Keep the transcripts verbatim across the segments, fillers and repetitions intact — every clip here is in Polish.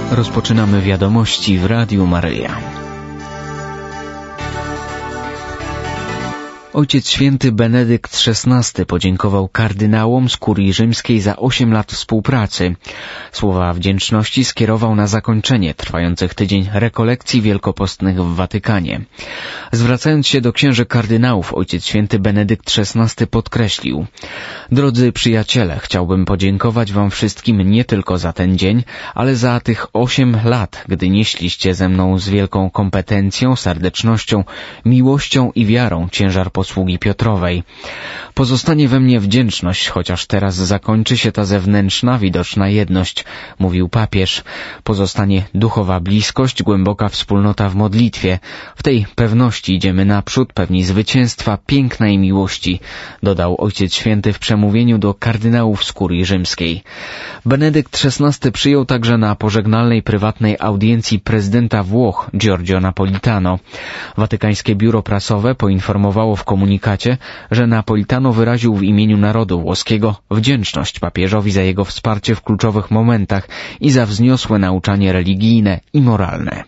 Rozpoczynamy wiadomości w Radiu Maryja. Ojciec Święty Benedykt szesnasty podziękował kardynałom z Kurii Rzymskiej za osiem lat współpracy. Słowa wdzięczności skierował na zakończenie trwających tydzień rekolekcji wielkopostnych w Watykanie. Zwracając się do księży kardynałów, Ojciec Święty Benedykt szesnasty podkreślił: Drodzy przyjaciele, chciałbym podziękować wam wszystkim nie tylko za ten dzień, ale za tych osiem lat, gdy nieśliście ze mną z wielką kompetencją, serdecznością, miłością i wiarą ciężar posługi Piotrowej. Pozostanie we mnie wdzięczność, chociaż teraz zakończy się ta zewnętrzna, widoczna jedność, mówił papież. Pozostanie duchowa bliskość, głęboka wspólnota w modlitwie. W tej pewności idziemy naprzód, pewni zwycięstwa, pięknej miłości, dodał Ojciec Święty w przemówieniu do kardynałów z Kurii Rzymskiej. Benedykt szesnasty przyjął także na pożegnalnej prywatnej audiencji prezydenta Włoch Giorgio Napolitano. Watykańskie biuro prasowe poinformowało w komunikacie, że Napolitano wyraził w imieniu narodu włoskiego wdzięczność papieżowi za jego wsparcie w kluczowych momentach i za wzniosłe nauczanie religijne i moralne.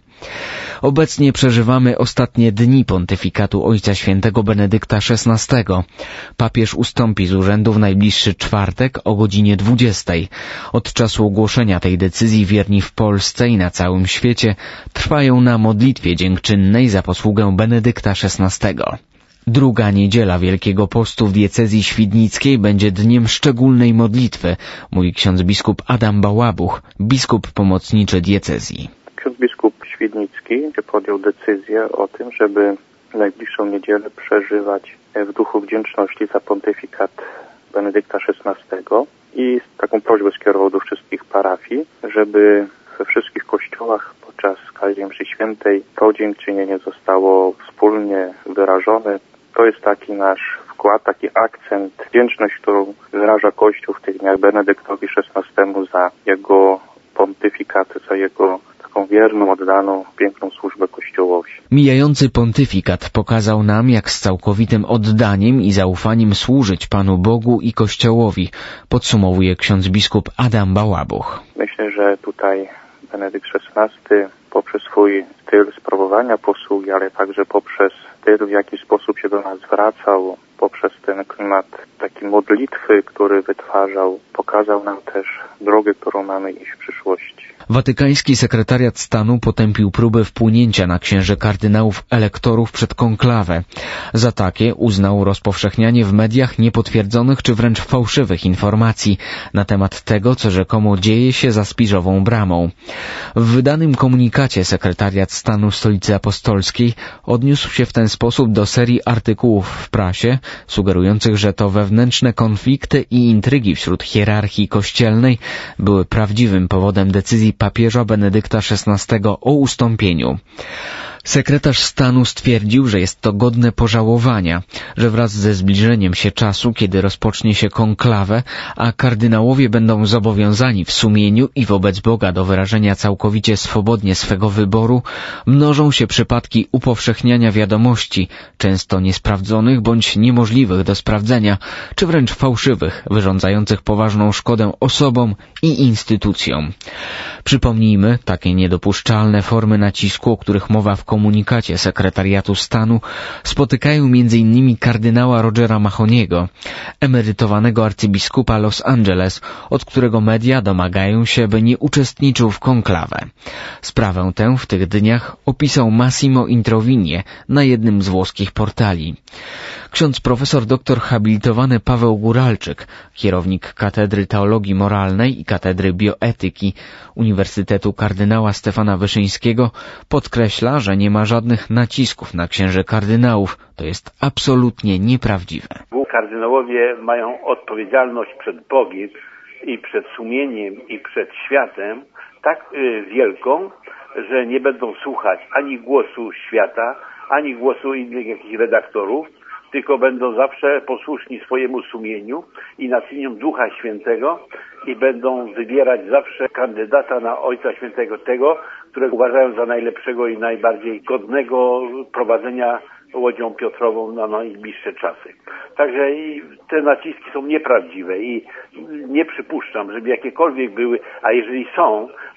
Obecnie przeżywamy ostatnie dni pontyfikatu Ojca Świętego Benedykta szesnastego. Papież ustąpi z urzędu w najbliższy czwartek o godzinie dwudziestej. Od czasu ogłoszenia tej decyzji wierni w Polsce i na całym świecie trwają na modlitwie dziękczynnej za posługę Benedykta szesnastego. Druga niedziela Wielkiego Postu w diecezji świdnickiej będzie dniem szczególnej modlitwy, mówi ksiądz biskup Adam Bałabuch, biskup pomocniczy diecezji. Ksiądz biskup świdnicki podjął decyzję o tym, żeby najbliższą niedzielę przeżywać w duchu wdzięczności za pontyfikat Benedykta szesnastego i taką prośbę skierował do wszystkich parafii, żeby we wszystkich kościołach podczas każdej mszy świętej to dziękczynienie zostało wspólnie wyrażone. To jest taki nasz wkład, taki akcent, wdzięczność, którą wyraża Kościół w tych dniach Benedyktowi szesnastemu za jego pontyfikat, za jego taką wierną, oddaną, piękną służbę Kościołowi. Mijający pontyfikat pokazał nam, jak z całkowitym oddaniem i zaufaniem służyć Panu Bogu i Kościołowi, podsumowuje ksiądz biskup Adam Bałabuch. Myślę, że tutaj Benedykt szesnasty poprzez swój styl sprawowania posługi, ale także poprzez styl, w jaki sposób się do nas zwracał, poprzez ten klimat takiej modlitwy, który wytwarzał, pokazał nam też drogę, którą mamy iść w przyszłości. Watykański sekretariat stanu potępił próbę wpłynięcia na księży kardynałów elektorów przed konklawę. Za takie uznał rozpowszechnianie w mediach niepotwierdzonych czy wręcz fałszywych informacji na temat tego, co rzekomo dzieje się za Spiżową Bramą. W wydanym komunikacie sekretariat stanu Stolicy Apostolskiej odniósł się w ten sposób do serii artykułów w prasie, sugerujących, że to wewnętrzne konflikty i intrygi wśród hierarchii kościelnej były prawdziwym powodem decyzji papieża Benedykta szesnastego o ustąpieniu. Sekretarz stanu stwierdził, że jest to godne pożałowania, że wraz ze zbliżeniem się czasu, kiedy rozpocznie się konklawę, a kardynałowie będą zobowiązani w sumieniu i wobec Boga do wyrażenia całkowicie swobodnie swego wyboru, mnożą się przypadki upowszechniania wiadomości, często niesprawdzonych bądź niemożliwych do sprawdzenia, czy wręcz fałszywych, wyrządzających poważną szkodę osobom i instytucjom. Przypomnijmy, takie niedopuszczalne formy nacisku, o których mowa w komunikacie sekretariatu stanu, spotykają między innymi kardynała Rogera Mahoniego, emerytowanego arcybiskupa Los Angeles, od którego media domagają się, by nie uczestniczył w konklawę. Sprawę tę w tych dniach opisał Massimo Introvigne na jednym z włoskich portali. Ksiądz profesor doktor habilitowany Paweł Góralczyk, kierownik Katedry Teologii Moralnej i Katedry Bioetyki Uniwersytetu Kardynała Stefana Wyszyńskiego, podkreśla, że nie ma żadnych nacisków na księży kardynałów. To jest absolutnie nieprawdziwe. Kardynałowie mają odpowiedzialność przed Bogiem i przed sumieniem i przed światem tak y, wielką, że nie będą słuchać ani głosu świata, ani głosu innych jakichś redaktorów, tylko będą zawsze posłuszni swojemu sumieniu i naczyniom Ducha Świętego i będą wybierać zawsze kandydata na Ojca Świętego, tego, którego uważają za najlepszego i najbardziej godnego prowadzenia Łodzią Piotrową na najbliższe czasy. Także i te naciski są nieprawdziwe i nie przypuszczam, żeby jakiekolwiek były, a jeżeli są,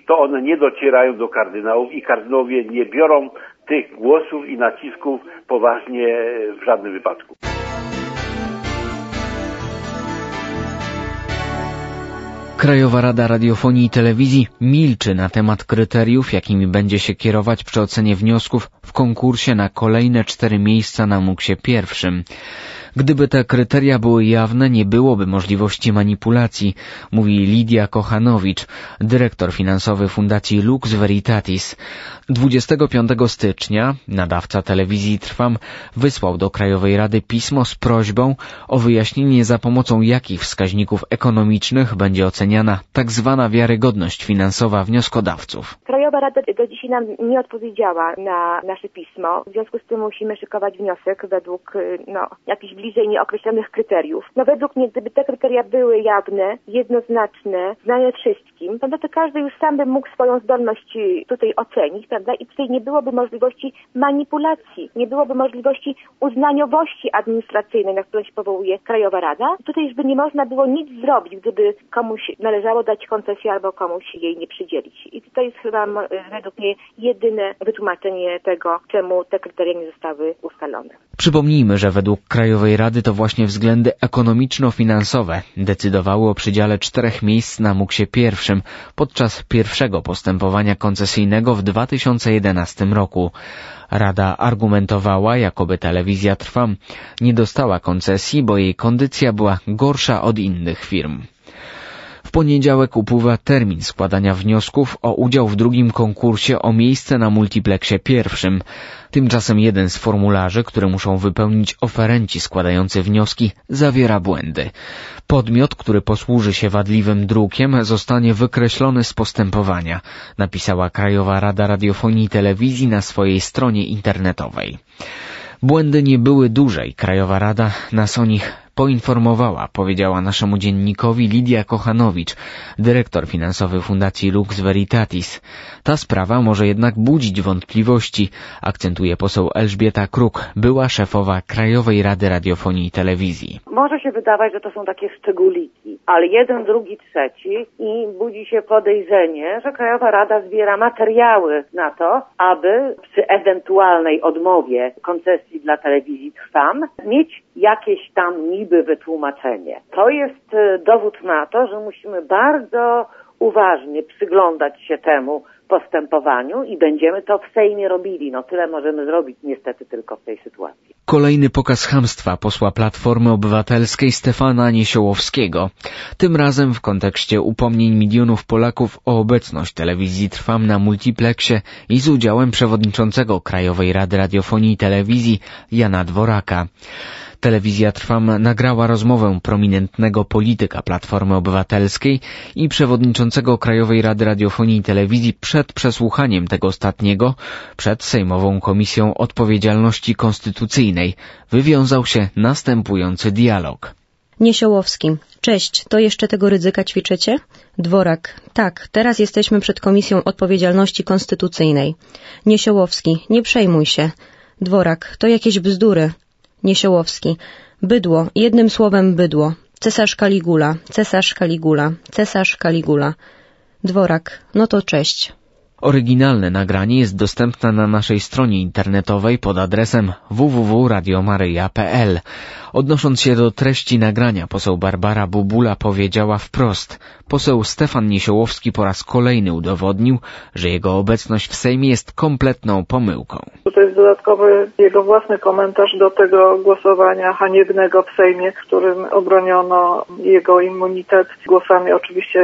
to one nie docierają do kardynałów i kardynałowie nie biorą tych głosów i nacisków poważnie w żadnym wypadku. Krajowa Rada Radiofonii i Telewizji milczy na temat kryteriów, jakimi będzie się kierować przy ocenie wniosków w konkursie na kolejne cztery miejsca na muksie pierwszym. Gdyby te kryteria były jawne, nie byłoby możliwości manipulacji, mówi Lidia Kochanowicz, dyrektor finansowy Fundacji Lux Veritatis. dwudziestego piątego stycznia nadawca telewizji Trwam wysłał do Krajowej Rady pismo z prośbą o wyjaśnienie, za pomocą jakich wskaźników ekonomicznych będzie oceniana tak zwana wiarygodność finansowa wnioskodawców. Krajowa Rada do dzisiaj nam nie odpowiedziała na nasze pismo. W związku z tym musimy szykować wniosek według no, jakichś bliżej nieokreślonych kryteriów. No według mnie, gdyby te kryteria były jawne, jednoznaczne, znane wszystkim, no to każdy już sam by mógł swoją zdolność tutaj ocenić, prawda? I tutaj nie byłoby możliwości manipulacji, nie byłoby możliwości uznaniowości administracyjnej, na którą się powołuje Krajowa Rada. Tutaj już by nie można było nic zrobić, gdyby komuś należało dać koncesję albo komuś jej nie przydzielić. I to jest chyba według mnie jedyne wytłumaczenie tego, czemu te kryteria nie zostały ustalone. Przypomnijmy, że według Krajowej Rady to właśnie względy ekonomiczno-finansowe decydowały o przydziale czterech miejsc na muksie pierwszym podczas pierwszego postępowania koncesyjnego w dwa tysiące jedenastym roku. Rada argumentowała, jakoby telewizja Trwam nie dostała koncesji, bo jej kondycja była gorsza od innych firm. W poniedziałek upływa termin składania wniosków o udział w drugim konkursie o miejsce na multiplexie pierwszym. Tymczasem jeden z formularzy, które muszą wypełnić oferenci składający wnioski, zawiera błędy. Podmiot, który posłuży się wadliwym drukiem, zostanie wykreślony z postępowania, napisała Krajowa Rada Radiofonii i Telewizji na swojej stronie internetowej. Błędy nie były duże i Krajowa Rada nas o nich poinformowała, powiedziała naszemu dziennikowi Lidia Kochanowicz, dyrektor finansowy Fundacji Lux Veritatis. Ta sprawa może jednak budzić wątpliwości, akcentuje poseł Elżbieta Kruk, była szefowa Krajowej Rady Radiofonii i Telewizji. Może się wydawać, że to są takie szczególiki, ale jeden, drugi, trzeci i budzi się podejrzenie, że Krajowa Rada zbiera materiały na to, aby przy ewentualnej odmowie koncesji dla telewizji Trwam mieć jakieś tam niby wytłumaczenie. To jest dowód na to, że musimy bardzo uważnie przyglądać się temu postępowaniu i będziemy to w Sejmie robili. No tyle możemy zrobić niestety tylko w tej sytuacji. Kolejny pokaz chamstwa posła Platformy Obywatelskiej Stefana Niesiołowskiego. Tym razem w kontekście upomnień milionów Polaków o obecność telewizji Trwam na multiplexie i z udziałem przewodniczącego Krajowej Rady Radiofonii i Telewizji Jana Dworaka. Telewizja Trwam nagrała rozmowę prominentnego polityka Platformy Obywatelskiej i przewodniczącego Krajowej Rady Radiofonii i Telewizji przed przesłuchaniem tego ostatniego, przed Sejmową Komisją Odpowiedzialności Konstytucyjnej. Wywiązał się następujący dialog. Niesiołowski. Cześć, to jeszcze tego Rydzyka ćwiczycie? Dworak. Tak, teraz jesteśmy przed Komisją Odpowiedzialności Konstytucyjnej. Niesiołowski. Nie przejmuj się. Dworak. To jakieś bzdury. Niesiołowski. Bydło. Jednym słowem bydło. Cesarz Kaligula. Cesarz Kaligula. Cesarz Kaligula. Dworak. No to cześć. Oryginalne nagranie jest dostępne na naszej stronie internetowej pod adresem w w w kropka radio maryja kropka p l. Odnosząc się do treści nagrania, poseł Barbara Bubula powiedziała wprost: poseł Stefan Niesiołowski po raz kolejny udowodnił, że jego obecność w Sejmie jest kompletną pomyłką. To jest dodatkowy jego własny komentarz do tego głosowania haniebnego w Sejmie, w którym obroniono jego immunitet głosami oczywiście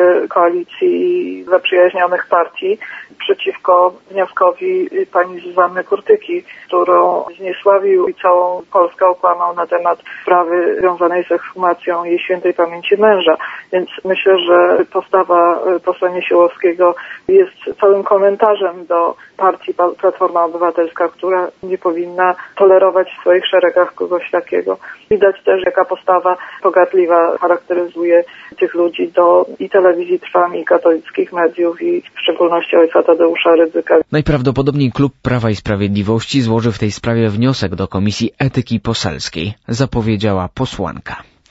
koalicji zaprzyjaźnionych partii przeciwko wnioskowi pani Zuzanny Kurtyki, którą zniesławił i całą Polskę okłamał na temat sprawy związanej z ekshumacją jej świętej pamięci męża. Więc myślę, że postawa posła Niesiołowskiego jest całym komentarzem do partii Platforma Obywatelska, która nie powinna tolerować w swoich szeregach kogoś takiego. Widać też, jaka postawa pogardliwa charakteryzuje tych ludzi do i telewizji Trwam, i katolickich mediów, i w szczególności ojca Tadeusza Rydzyka. Najprawdopodobniej klub Prawa i Sprawiedliwości złoży w tej sprawie wniosek do Komisji Etyki Poselskiej, zapowiedziała posłanka.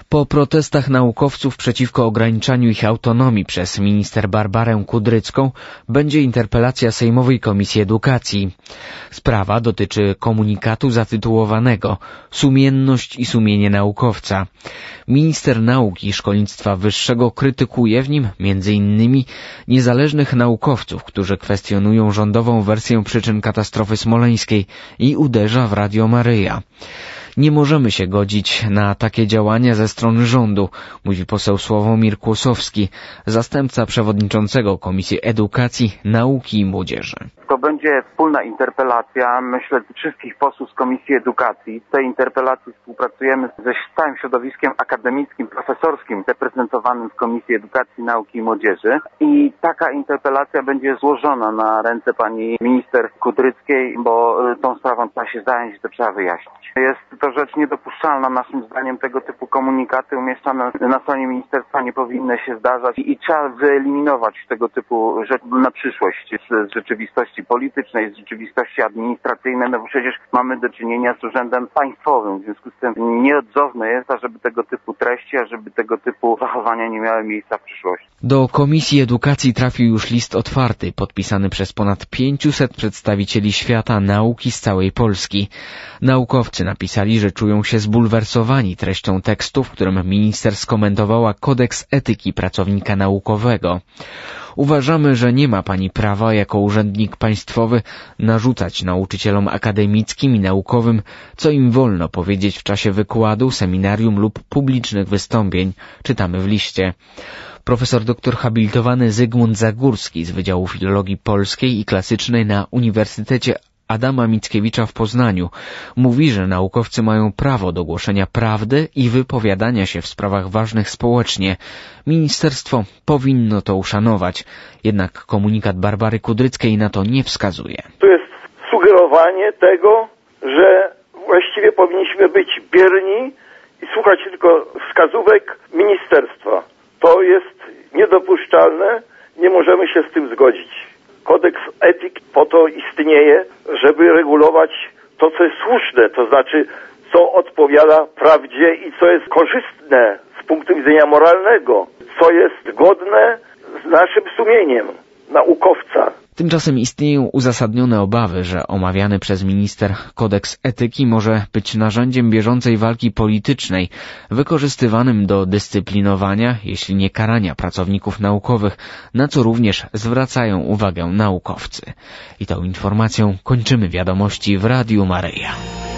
Po protestach naukowców przeciwko ograniczaniu ich autonomii przez minister Barbarę Kudrycką będzie interpelacja Sejmowej Komisji Edukacji. Sprawa dotyczy komunikatu zatytułowanego „Sumienność i sumienie naukowca”. Minister Nauki i Szkolnictwa Wyższego krytykuje w nim między innymi niezależnych naukowców, którzy kwestionują rządową wersję przyczyn katastrofy smoleńskiej i uderza w Radio Maryja. Nie możemy się godzić na takie działania ze strony rządu, mówi poseł Sławomir Kłosowski, zastępca przewodniczącego Komisji Edukacji, Nauki i Młodzieży. To będzie wspólna interpelacja, myślę, wszystkich posłów z Komisji Edukacji. W tej interpelacji współpracujemy ze całym środowiskiem akademickim, profesorskim reprezentowanym w Komisji Edukacji, Nauki i Młodzieży. I taka interpelacja będzie złożona na ręce pani minister Kudryckiej, bo tą sprawą trzeba się zająć, to trzeba wyjaśnić. Jest to rzecz niedopuszczalna, naszym zdaniem tego typu komunikaty umieszczane na stronie ministerstwa nie powinny się zdarzać i trzeba wyeliminować tego typu rzeczy na przyszłość z rzeczywistości politycznej, z rzeczywistości administracyjnej, no bo przecież mamy do czynienia z urzędem państwowym, w związku z tym nieodzowne jest, ażeby tego typu treści, ażeby tego typu zachowania nie miały miejsca w przyszłości. Do Komisji Edukacji trafił już list otwarty, podpisany przez ponad pięciuset przedstawicieli świata nauki z całej Polski. Naukowcy napisali, że czują się zbulwersowani treścią tekstu, w którym minister skomentowała kodeks etyki pracownika naukowego. Uważamy, że nie ma pani prawa jako urzędnik państwowy narzucać nauczycielom akademickim i naukowym, co im wolno powiedzieć w czasie wykładu, seminarium lub publicznych wystąpień, czytamy w liście. Profesor doktor habilitowany Zygmunt Zagórski z Wydziału Filologii Polskiej i Klasycznej na Uniwersytecie Adama Mickiewicza w Poznaniu mówi, że naukowcy mają prawo do głoszenia prawdy i wypowiadania się w sprawach ważnych społecznie. Ministerstwo powinno to uszanować, jednak komunikat Barbary Kudryckiej na to nie wskazuje. To jest sugerowanie tego, że właściwie powinniśmy być bierni i słuchać tylko wskazówek ministerstwa. To jest niedopuszczalne, nie możemy się z tym zgodzić. Kodeks etyk po to istnieje, żeby regulować to, co jest słuszne, to znaczy, co odpowiada prawdzie i co jest korzystne z punktu widzenia moralnego, co jest godne z naszym sumieniem naukowca. Tymczasem istnieją uzasadnione obawy, że omawiany przez minister kodeks etyki może być narzędziem bieżącej walki politycznej, wykorzystywanym do dyscyplinowania, jeśli nie karania pracowników naukowych, na co również zwracają uwagę naukowcy. I tą informacją kończymy wiadomości w Radiu Maryja.